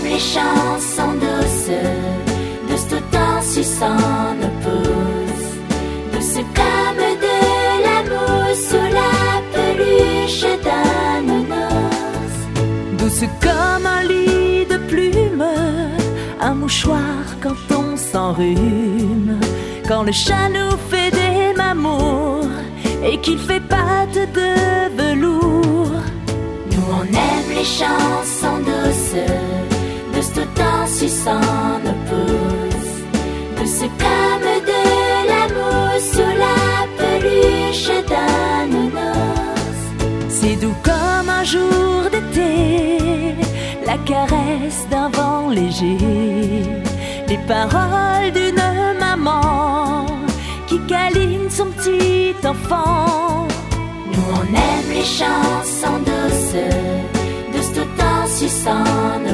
les chansons douces, douces tout en suçant nos pouces, douces comme de la mousse ou la peluche d'ananas, douces comme un lit de plumes, un mouchoir quand on s'enrhume, quand le chat nous fait des mamours et qu'il fait pâte de velours. Nous on aime les chansons douces, douces tout en suçant nos pouces, douces comme de la mousse ou la peluche d'ananas. C'est doux comme un jour d'été, la caresse d'un vent léger, les paroles d'une maman qui câline son petit enfant. Nous on aime les chansons douces, douces tout en suçant